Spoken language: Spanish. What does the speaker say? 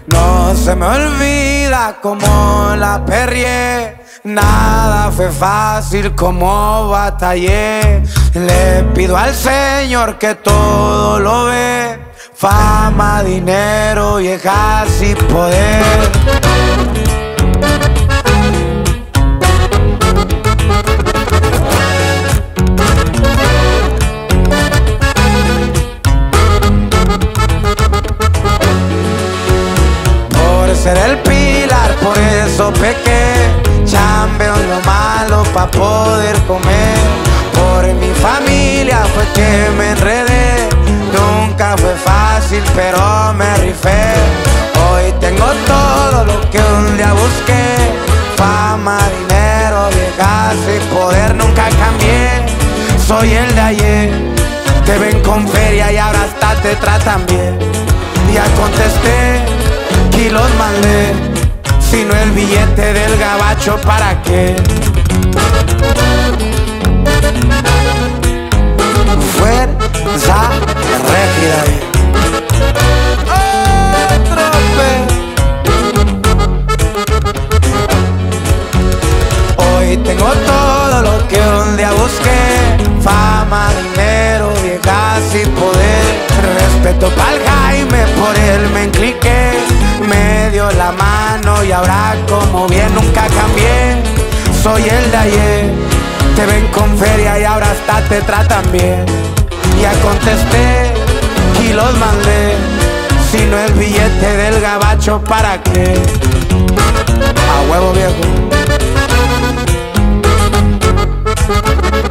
No se me olvida cómo la perrié. Nada fue fácil como batallé. Le pido al Señor que todo lo ve. Fama, dinero, viejas y poder. Ser el pilar, por eso pequé. Chambeo en lo malo pa' poder comer. Por mi familia fue que me enredé. Nunca fue fácil, pero me rifé. Hoy tengo todo lo que un día busqué. Fama, dinero, viejas y poder. Nunca cambié, soy el de ayer. Te ven con feria y ahora hasta te tratan bien. Ya contesté y los mandé. Si no el billete del gabacho, ¿para qué? Fuerza Régida. Otro Hoy tengo todo lo que un día busqué. Fama, dinero, viejas y poder. Respeto pa'l Jaime, por él me encliqué. Me dio la mano y ahora como bien nunca cambié. Soy el de ayer. Te ven con feria y ahora hasta te tratan bien. Ya contesté y los mandé. Si no el billete del gabacho, ¿para qué? A huevo viejo.